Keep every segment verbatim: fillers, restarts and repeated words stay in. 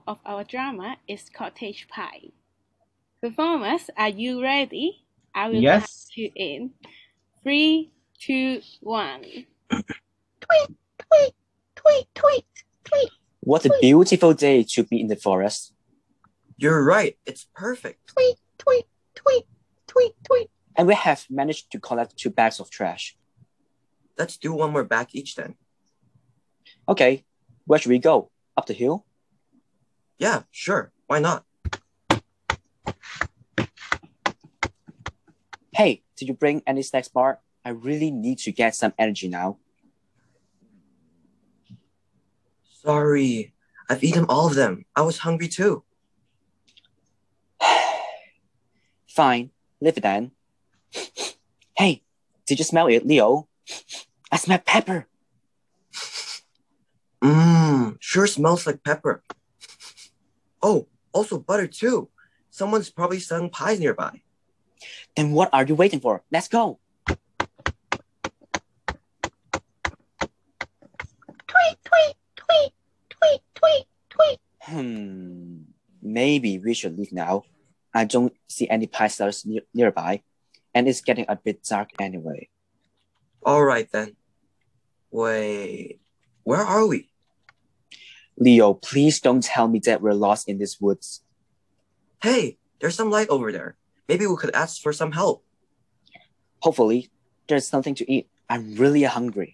of our drama is cottage pie. Performers, are you ready? I will count Yes. you in. Three, two, one. Tweet, tweet, tweet, tweet, tweet. What a beautiful day to be in the forest. You're right. It's perfect. Tweet, tweet, tweet, tweet, tweet. And we have managed to collect two bags of trash. Let's do one more bag each then. Okay, where should we go? Up the hill? Yeah, sure. Why not? Hey, did you bring any snacks bar? I really need to get some energy now. Sorry. I've eaten all of them. I was hungry too. Fine, leave it then. Hey, did you smell it, Leo? I smell pepper. Mmm, sure smells like pepper. Oh, also butter too. Someone's probably selling pies nearby. Then what are you waiting for? Let's go. Tweet, tweet, tweet, tweet, tweet, tweet. Hmm, maybe we should leave now. I don't see any pie sellers near nearby, and it's getting a bit dark anyway. All right then. Wait, where are we? Leo, please don't tell me that we're lost in these woods. Hey, there's some light over there. Maybe we could ask for some help. Hopefully, there's something to eat. I'm really hungry.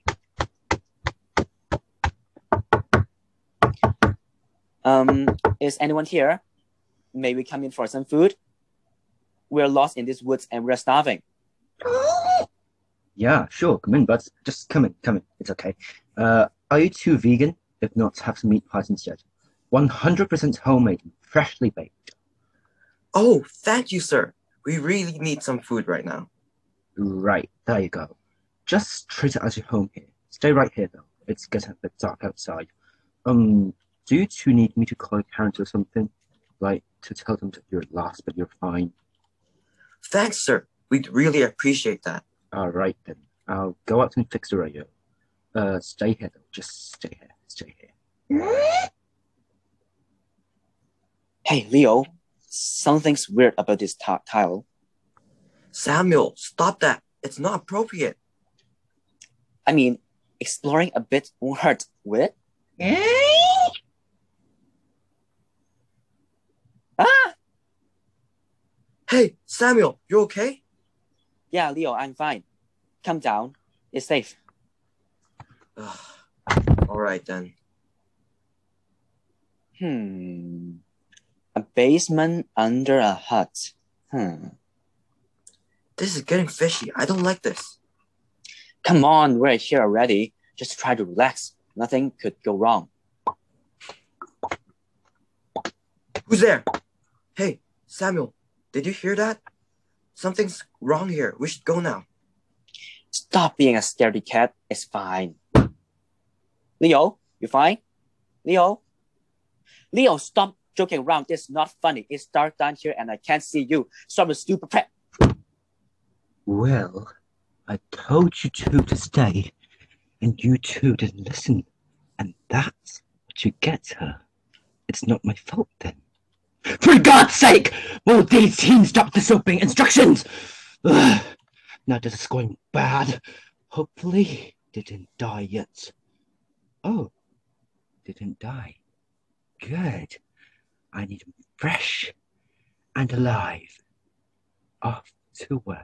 Um, is anyone here? May we come in for some food? We're lost in these woods and we're starving. Yeah, sure. Come in, buds. Just come in, come in. It's okay. Uh, are you two vegan? If not, have some meat pies instead. one hundred percent homemade and freshly baked. Oh, thank you, sir. We really need some food right now. Right, there you go. Just treat it as your home here. Stay right here, though. It's getting a bit dark outside. Um, do you two need me to call your parents or something? Like, to tell them that you're lost, but you're fine? Thanks, sir. We'd really appreciate that. All right, then. I'll go out and fix the radio. Uh, stay here, though. Just stay here. Stay here. Hey, Leo, something's weird about this tile. Samuel, stop that. It's not appropriate. I mean, exploring a bit won't hurt, will it? Ah! Hey, Samuel, you okay? Yeah, Leo, I'm fine. Come down. It's safe. All right, then. Hmm. A basement under a hut. Hmm. This is getting fishy. I don't like this. Come on, we're here already. Just try to relax. Nothing could go wrong. Who's there? Hey, Samuel, did you hear that? Something's wrong here. We should go now. Stop being a scaredy cat. It's fine. Leo, you fine? Leo? Leo, stop joking around. It's not funny. It's dark down here and I can't see you. Stop the stupid prep. Well, I told you two to stay, and you two didn't listen. And that's what you get, her. It's not my fault then. For God's sake! Will these teens stop disobeying instructions? Ugh. Now this is going bad. Hopefully, they didn't die yet. Oh, they didn't die. Good. I need them fresh and alive. Off to work.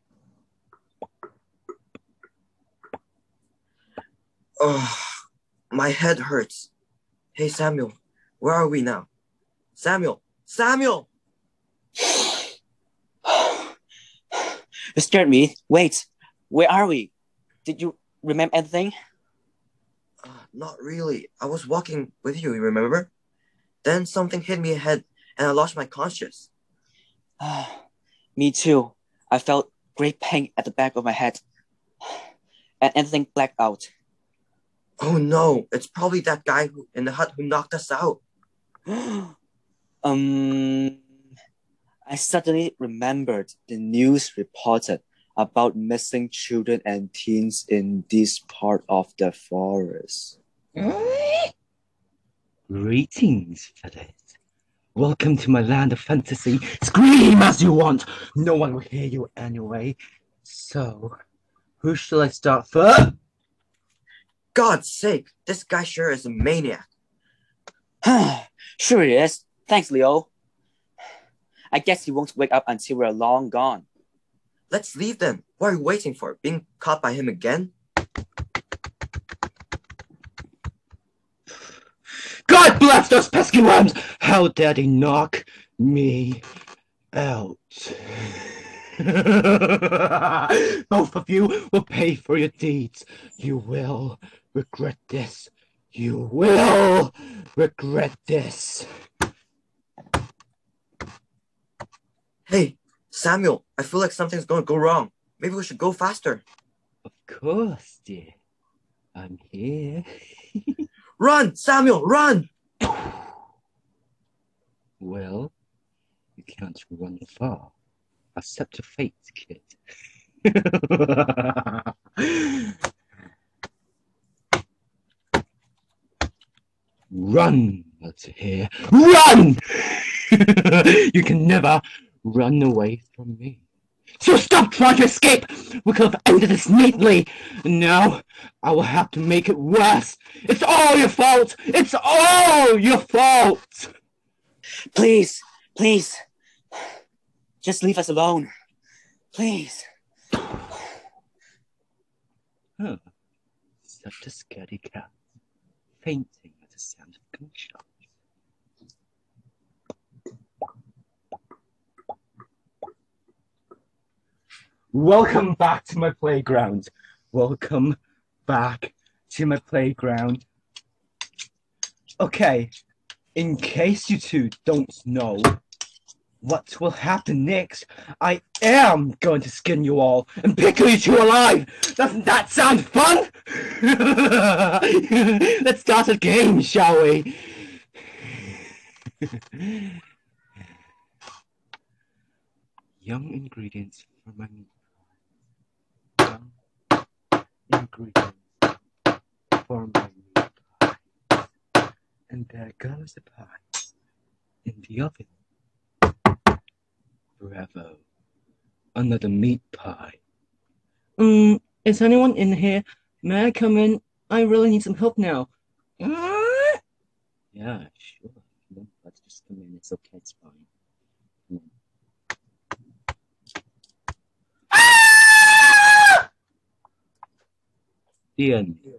Oh, my head hurts. Hey, Samuel, where are we now? Samuel, Samuel! You scared me. Wait, where are we? Did you remember anything? Uh, not really. I was walking with you, you remember? Then something hit me ahead and I lost my conscience. Me too. I felt great pain at the back of my head. And anything blacked out. Oh no, it's probably that guy who, in the hut who knocked us out. um, I suddenly remembered the news reported about missing children and teens in this part of the forest. Greetings, fellas. Welcome to my land of fantasy. Scream as you want. No one will hear you anyway. So, who shall I start first? God's sake, this guy sure is a maniac. Sure he is. Thanks, Leo. I guess he won't wake up until we're long gone. Let's leave then. What are you waiting for? Being caught by him again? God bless those pesky worms! How dare they knock me out? Both of you will pay for your deeds. You will regret this. You will regret this. Hey, Samuel, I feel like something's going to go wrong. Maybe we should go faster. Of course, dear. I'm here. Run, Samuel, run! Well, you can't run far. Accept your fate, kid. Run, Walter here. Run! You can never run away from me. So stop trying to escape! We could have ended this neatly. And now I will have to make it worse. It's all your fault! It's all your fault! Please, please. Just leave us alone. Please. Huh. Such a scaredy cat. Fainting at the sound of gunshots. Welcome back to my playground. Welcome back to my playground. Okay, in case you two don't know what will happen next, I am going to skin you all and pickle you two alive. Doesn't that sound fun? Let's start a game, shall we? Young ingredients for my meat pie. Young ingredients for my meat pie. And there goes the pie in the oven. Bravo. Another meat pie. Um, is anyone in here? May I come in? I really need some help now. Yeah, sure. No, let's just come in. It's okay, it's fine. Come on. The end.